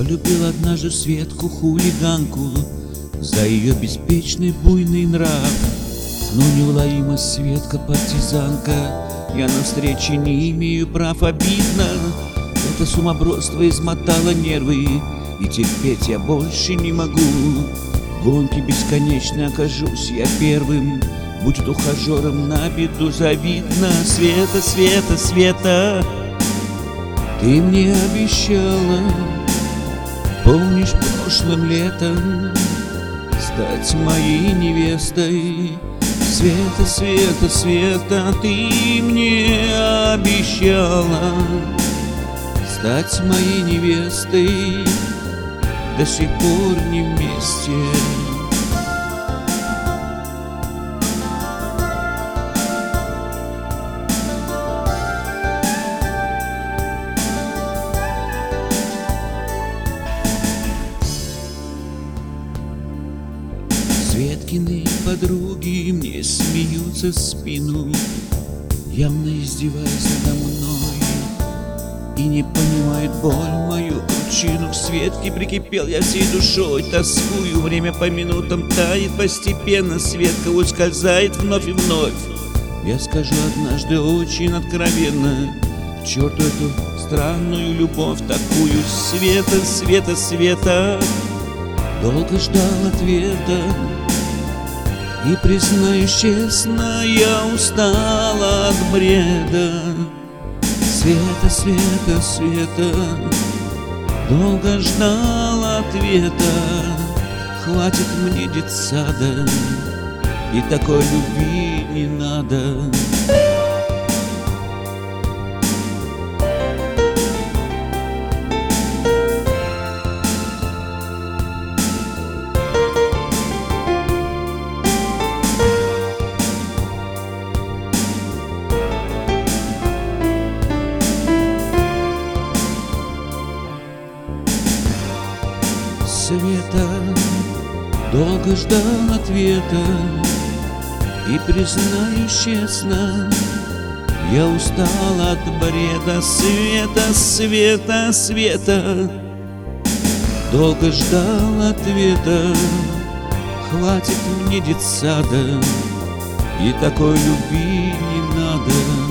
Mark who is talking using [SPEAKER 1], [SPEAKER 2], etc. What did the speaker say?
[SPEAKER 1] Полюбил однажды Светку, хулиганку, за ее беспечный буйный нрав. Но неуловима Светка партизанка, я на встрече не имею прав. Обидно, это сумасбродство измотало нервы, и терпеть я больше не могу. В гонке бесконечной окажусь я первым, будет ухажером на беду завидно. Света, Света, Света, ты мне обещала, помнишь, прошлым летом стать моей невестой. Света, Света, Света, ты мне обещала стать моей невестой. До сих пор не вместе. Светкины подруги мне смеются в спину, явно издеваясь надо мной, и не понимают боль мою причину. К Светке прикипел я всей душой, тоскую, время по минутам тает постепенно, Светка ускользает вновь и вновь. Я скажу однажды очень откровенно: к черту эту странную любовь такую. Света, Света, Света, долго ждал ответа, и, признаюсь честно, я устала от бреда. Света, Света, Света, долго ждал ответа. Хватит мне детсада, и такой любви не надо. Света, долго ждал ответа, и, признаюсь честно, я устал от бреда. Света, Света, Света, долго ждал ответа. Хватит мне детсада, и такой любви не надо.